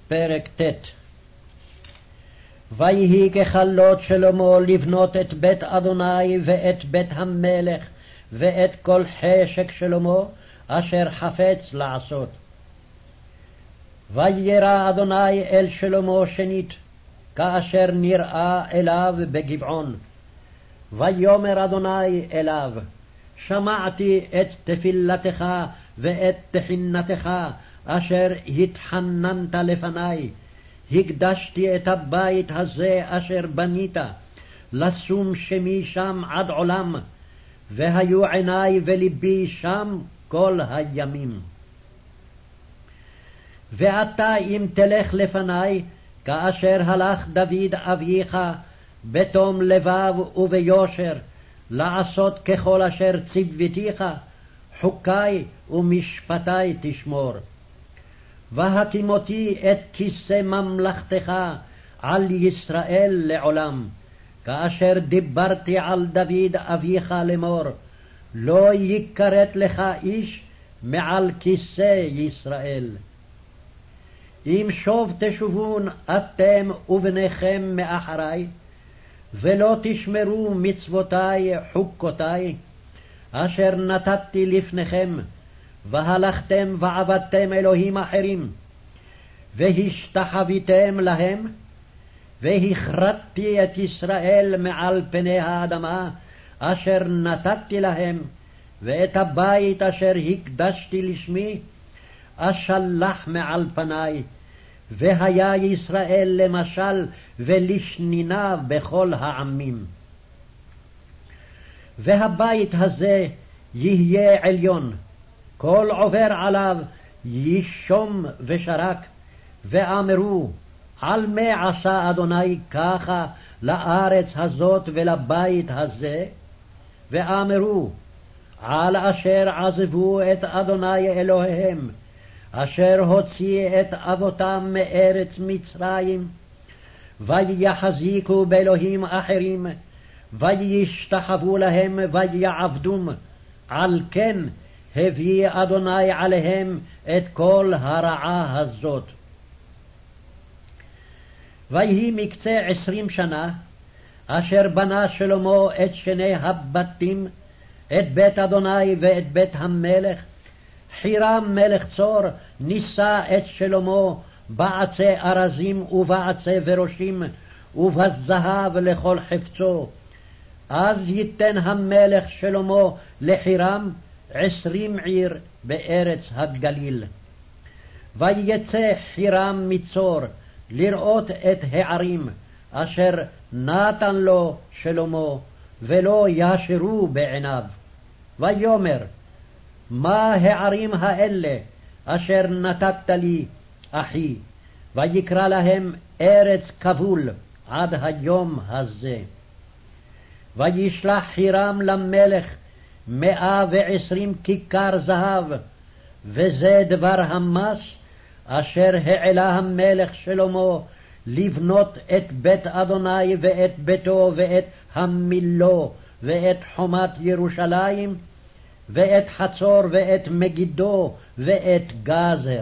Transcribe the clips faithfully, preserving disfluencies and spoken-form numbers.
פרק ט'. ויהי ככלות שלמה לבנות את בית אדוני ואת בית המלך ואת כל חשק שלמה אשר חפץ לעשות. וירא אדוני אל שלמה שנית, כאשר נראה אליו בגבעון. ויאמר אדוני אליו, שמעתי את תפילתך ואת תחינתך אשר התחננת לפני. הקדשתי את הבית הזה אשר בנית, לשום שמי שם עד עולם, והיו עיני ולבי שם כל הימים. ואתה אם תלך לפני, כאשר הלך דוד אביך, בתום לבב וביושר, לעשות ככל אשר ציוותיך, חוקי ומשפטי תשמור. והקימותי את כיסא ממלכתך על ישראל לעולם, כאשר דיברתי על דוד אביך לאמור, לא יכרת לך איש מעל כיסא ישראל. אם שוב תשובון אתם ובניכם מאחרי, ולא תשמרו מצוותי חוקותי, אשר נתתי לפניכם, והלכתם ועבדתם אלוהים אחרים, והשתחוויתם להם, והכרתתי את ישראל מעל פני האדמה, אשר נתתי להם, ואת הבית אשר הקדשתי לשמי, אשלח מעל פני, והיה ישראל למשל ולשנינה בכל העמים. והבית הזה יהיה עליון, כל עובר עליו ישום ושרק, ואמרו, על מה עשה אדוני ככה לארץ הזאת ולבית הזה? ואמרו, על אשר עזבו את אדוני אלוהיהם, אשר הוציא את אבותם מארץ מצרים, ויחזיקו באלוהים אחרים, וישתחוו להם ויעבדום, על כן הביא אדוני עליהם את כל הרעה הזאת. ויהי מקצה עשרים שנה, אשר בנה שלמה את שני הבתים, את בית אדוני ואת בית המלך, חירם מלך צור נישא את שלמה בעצי ארזים ובעצי ורושים ובזהב לכל חפצו. אז ייתן המלך שלמה לחירם עשרים עיר בארץ הגליל. ויצא חירם מצור לראות את הערים אשר נתן לו שלמה, ולא ישרו בעיניו. ויאמר, מה הערים האלה אשר נתת לי, אחי? ויקרא להם ארץ כבול עד היום הזה. וישלח חירם למלך מאה ועשרים כיכר זהב, וזה דבר המס אשר העלה המלך שלמה לבנות את בית אדוני ואת ביתו ואת המילו ואת חומת ירושלים ואת חצור ואת מגידו ואת גזר.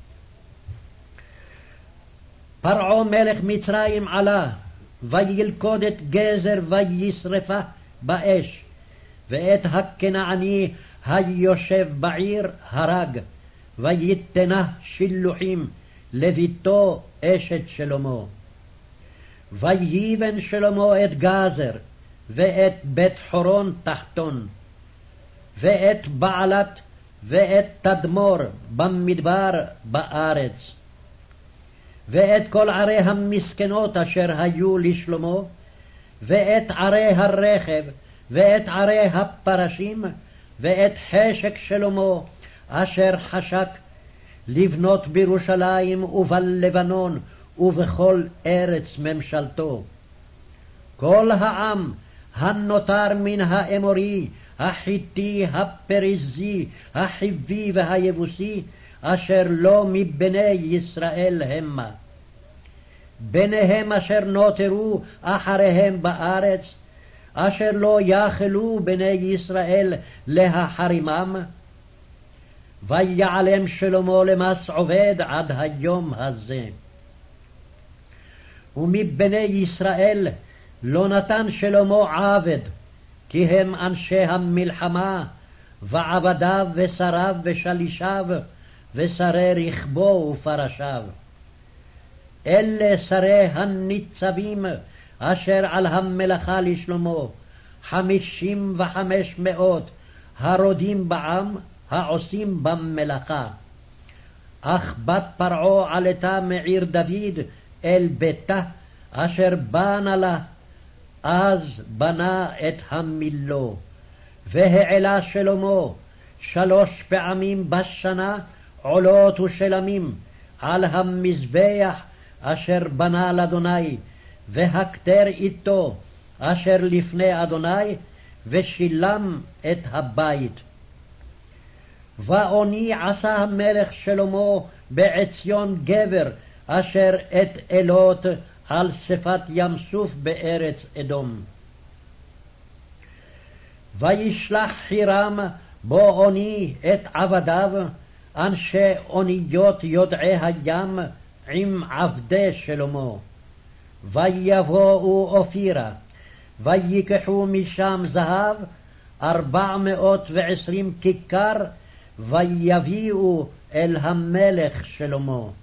פרעה מלך מצרים עלה, וילכוד את גזר וישרפה באש, ואת הכנעני היושב בעיר הרג, ויתנה שילוחים לביתו אשת שלמה. ויבן שלמה את גזר, ואת בית חורון תחתון, ואת בעלת, ואת תדמור במדבר בארץ, ואת כל ערי המסכנות אשר היו לשלמה, ואת ערי הרכב, ואת ערי הפרשים, ואת חשק שלמה אשר חשק, לבנות בירושלים ובלבנון ובכל ארץ ממשלתו. כל העם הנותר מן האמורי, החיתי, הפריזי, החיבי והיבוסי, אשר לא מבני ישראל המה. ביניהם אשר נותרו אחריהם בארץ, אשר לא יאכלו בני ישראל להחרימם, ויעלם שלמה למס עובד עד היום הזה. ומבני ישראל לא נתן שלמה עבד, כי הם אנשי המלחמה, ועבדיו ושריו ושלישיו, ושרי רכבו ופרשיו. אלה שרי הניצבים אשר על המלאכה לשלמה, חמישים וחמש מאות, הרודים בעם, העושים במלאכה. אך בת פרעה עלתה מעיר דוד אל ביתה, אשר בנה לה, אז בנה את המילו. והעלה שלמה שלוש פעמים בשנה עולות ושלמים על המזבח אשר בנה לאדוני, והכתר איתו אשר לפני אדוני, ושילם את הבית. ואוני עשה המלך שלמה בעציון גבר, אשר את אלות על שפת ים סוף בארץ אדום. וישלח חירם בו אוני את עבדיו, אנשי אוניות יודעי הים, עם עבדי שלמה. ויבואו אופירה, ויקחו משם זהב ארבע מאות ועשרים כיכר, ויביאו אל המלך שלמה.